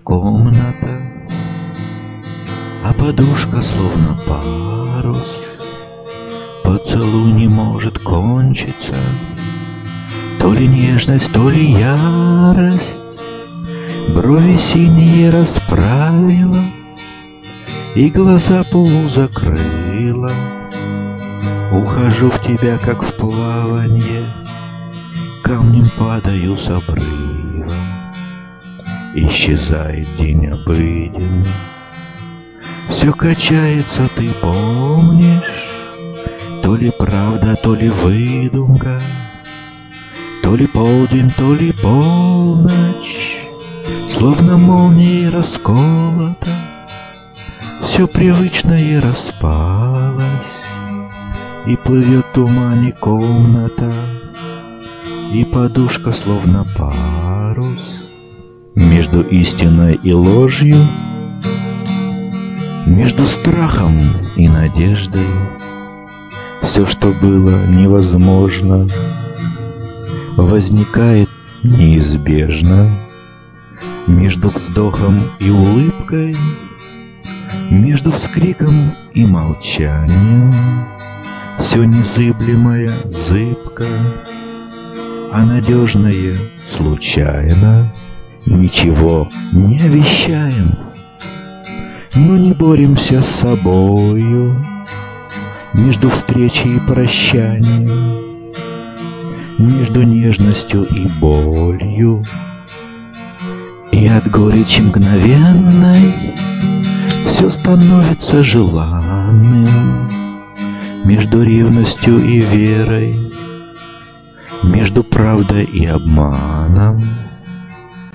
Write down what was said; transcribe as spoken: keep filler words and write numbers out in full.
комната, а подушка словно парус. Поцелуй не может кончиться, то ли нежность, то ли ярость. Брови синие расправила и глаза полузакрыла. Ухожу в тебя, как в плаванье, камнем падаю с обрыва. Исчезает день обыденный, все качается, ты помнишь? То ли правда, то ли выдумка, то ли полдень, то ли полночь. Словно молнией расколото, все привычное распалось, и плывет в тумане комната, и подушка словно парус. Между истиной и ложью, между страхом и надеждой, все, что было невозможно, возникает неизбежно. Между вздохом и улыбкой, между вскриком и молчанием, все незыблемое зыбко, а надежное случайно. Ничего не обещаем, но не боремся с собою. Между встречей и прощанием, между нежностью и болью, и от горечи мгновенной все становится желанным. Между ревностью и верой, между правдой и обманом,